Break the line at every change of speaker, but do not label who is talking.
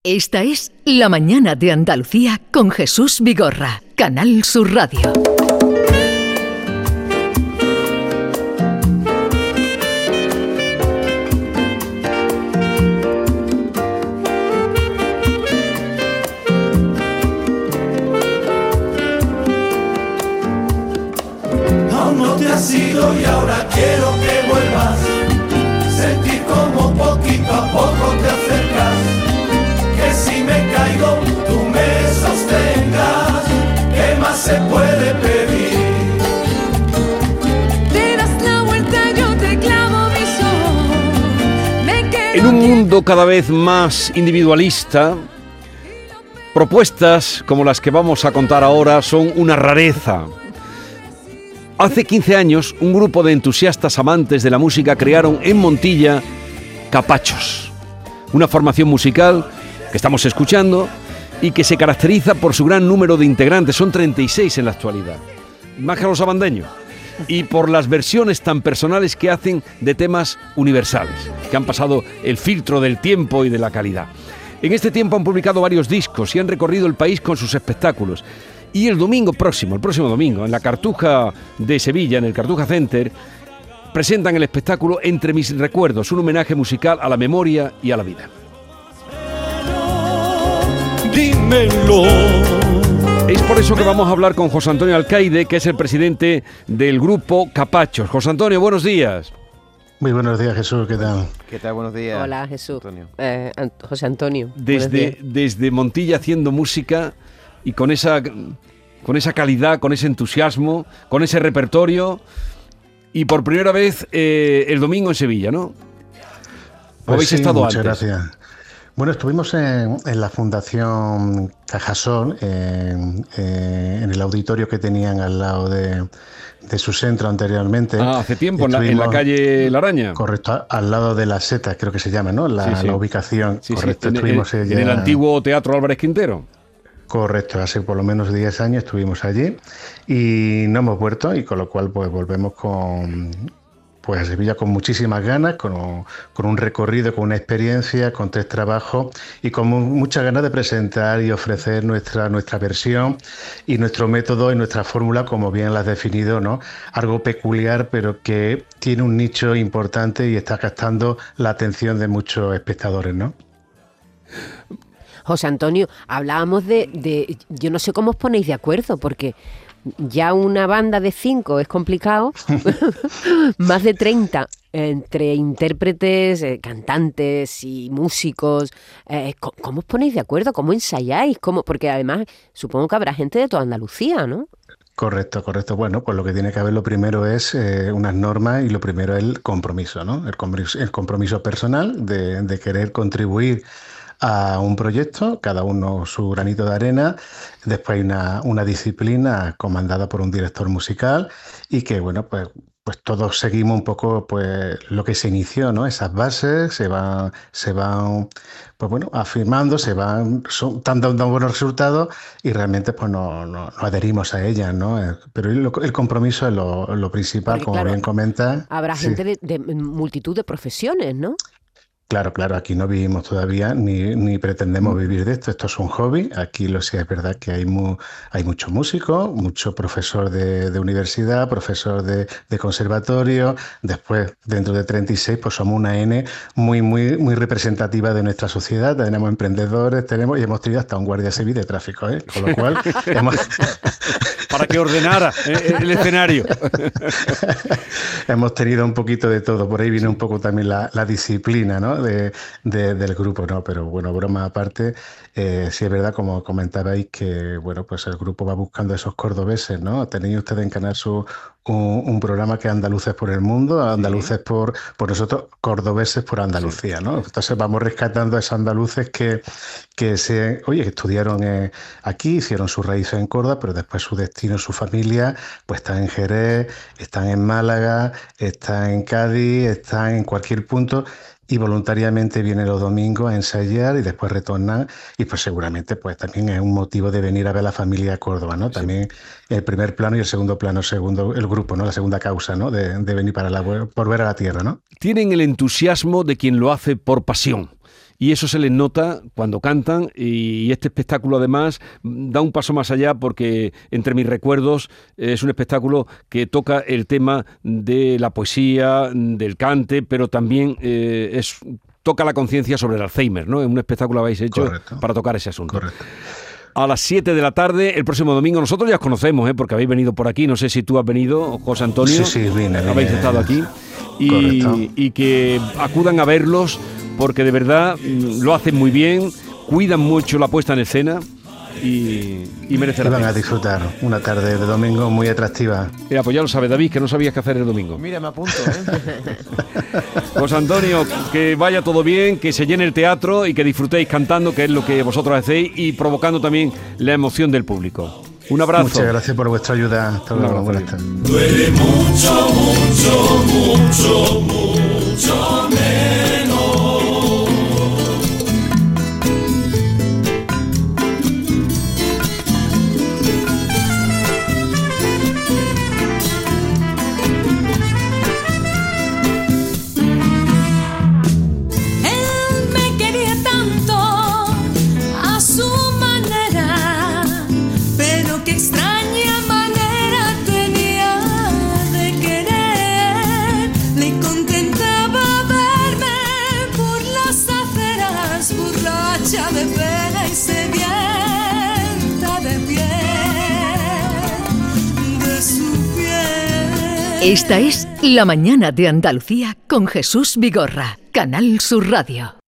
Esta es La Mañana de Andalucía con Jesús Vigorra, Canal Sur Radio.
Aún no te has ido y ahora quiero que vuelvas. Sentir como poquito a poco te acercas. Que si me caigo, tú me sostengas. ¿Qué más se puede pedir?
Te das la vuelta, yo te clavo mis ojos. Me quedo
En un mundo cada vez más individualista, propuestas como las que vamos a contar ahora son una rareza. Hace 15 años, un grupo de entusiastas amantes de la música crearon en Montilla Capachos, una formación musical que estamos escuchando y que se caracteriza por su gran número de integrantes, son 36 en la actualidad, más que los abandeños, y por las versiones tan personales que hacen de temas universales, que han pasado el filtro del tiempo y de la calidad. En este tiempo han publicado varios discos y han recorrido el país con sus espectáculos. Y el próximo domingo, en la Cartuja de Sevilla, en el Cartuja Center, presentan el espectáculo Entre mis recuerdos, un homenaje musical a la memoria y a la vida.
Dímelo.
Es por eso que vamos a hablar con José Antonio Alcaide, que es el presidente del grupo Capachos. José Antonio, buenos días.
Muy buenos días, Jesús, ¿qué tal?
¿Qué tal? Buenos días.
Hola, Jesús.
Antonio.
José Antonio. Buenos días.
Desde Montilla haciendo música y con esa calidad, con ese entusiasmo, con ese repertorio, y por primera vez el domingo en Sevilla, ¿no?
Pues
¿Habéis
sí,
estado
muchas
antes?
Gracias. Bueno, estuvimos en la Fundación Cajasol, en el auditorio que tenían al lado de su centro anteriormente.
Hace tiempo, en la calle La Araña.
Correcto, al lado de la Seta, creo que se llama, ¿no? La ubicación.
Sí,
correcto,
sí,
estuvimos
en el antiguo Teatro Álvarez Quintero.
Correcto, hace por lo menos 10 años estuvimos allí y no hemos vuelto, y con lo cual pues volvemos a Sevilla con muchísimas ganas, con un recorrido, con una experiencia, con 3 trabajos y con muchas ganas de presentar y ofrecer nuestra versión y nuestro método y nuestra fórmula, como bien la has definido, ¿no? Algo peculiar, pero que tiene un nicho importante y está captando la atención de muchos espectadores, ¿no?
José Antonio, hablábamos de yo no sé cómo os ponéis de acuerdo, porque ya una banda de 5 es complicado, más de 30 entre intérpretes, cantantes y músicos. ¿Cómo os ponéis de acuerdo? ¿Cómo ensayáis? Porque además supongo que habrá gente de toda Andalucía, ¿no?
Correcto. Bueno, pues lo que tiene que haber, lo primero es unas normas, y lo primero es el compromiso, ¿no? El compromiso personal de querer contribuir a un proyecto, cada uno su granito de arena. Después hay una disciplina comandada por un director musical y que, bueno, pues todos seguimos un poco pues lo que se inició, ¿no? Esas bases se van pues bueno, afirmando, dando buenos resultados y realmente pues nos adherimos a ellas, ¿no? Pero el compromiso es lo principal. Porque, como claro, bien comenta.
Habrá gente de multitud de profesiones, ¿no?
Claro, aquí no vivimos todavía ni pretendemos vivir de esto. Esto es un hobby. Aquí sí es verdad que hay muchos músicos, mucho profesor de universidad, profesor de conservatorio. Después, dentro de 36, pues somos una N muy representativa de nuestra sociedad. Tenemos emprendedores, y hemos tenido hasta un guardia civil de tráfico, ¿eh? Con lo cual
para que ordenara el escenario.
Hemos tenido un poquito de todo. Por ahí viene un poco también la disciplina, ¿no? del grupo, ¿no? Pero bueno, broma aparte, sí es verdad, como comentabais, que bueno, pues el grupo va buscando esos cordobeses, ¿no? Tenéis ustedes en Canal Sur un programa que es Andaluces por el Mundo, Andaluces por nosotros, cordobeses por Andalucía, ¿no? Entonces vamos rescatando a esos andaluces que estudiaron aquí, hicieron sus raíces en Córdoba, pero después su destino, su familia, pues están en Jerez, están en Málaga, están en Cádiz, están en cualquier punto, y voluntariamente vienen los domingos a ensayar y después retornan, y pues seguramente pues también es un motivo de venir a ver a la familia Córdoba, ¿no? Sí. También el primer plano y el segundo plano, el grupo, ¿no? La segunda causa, ¿no? De venir por ver a la tierra, ¿no?
Tienen el entusiasmo de quien lo hace por pasión. y eso se les nota cuando cantan, y este espectáculo además da un paso más allá porque entre mis recuerdos es un espectáculo que toca el tema de la poesía, del cante, pero también toca la conciencia sobre el Alzheimer, ¿no? Es un espectáculo que habéis hecho para tocar ese asunto.
Correcto.
A las 7 de la tarde, el próximo domingo. Nosotros ya os conocemos, porque habéis venido por aquí. No sé si tú has venido, José Antonio.
Sí, vine.
Habéis estado aquí. Y que acudan a verlos, porque de verdad lo hacen muy bien, cuidan mucho la puesta en escena y merece la pena.
Van a disfrutar una tarde de domingo muy atractiva.
Mira, pues ya lo sabes, David, que no sabías qué hacer el domingo.
Mira, me apunto,
José Antonio, que vaya todo bien, que se llene el teatro y que disfrutéis cantando, que es lo que vosotros hacéis, y provocando también la emoción del público. Un abrazo.
Muchas gracias por vuestra ayuda. Hasta luego. Buenas tardes.
Duele mucho, mucho, mucho, mucho menos.
Él me quería tanto a su manera, pero qué extraña manera tenía de querer. Le contentaba verme por las aceras, borracha de pena y sedienta de piel, de su piel.
Esta es La Mañana de Andalucía con Jesús Vigorra, Canal Sur Radio.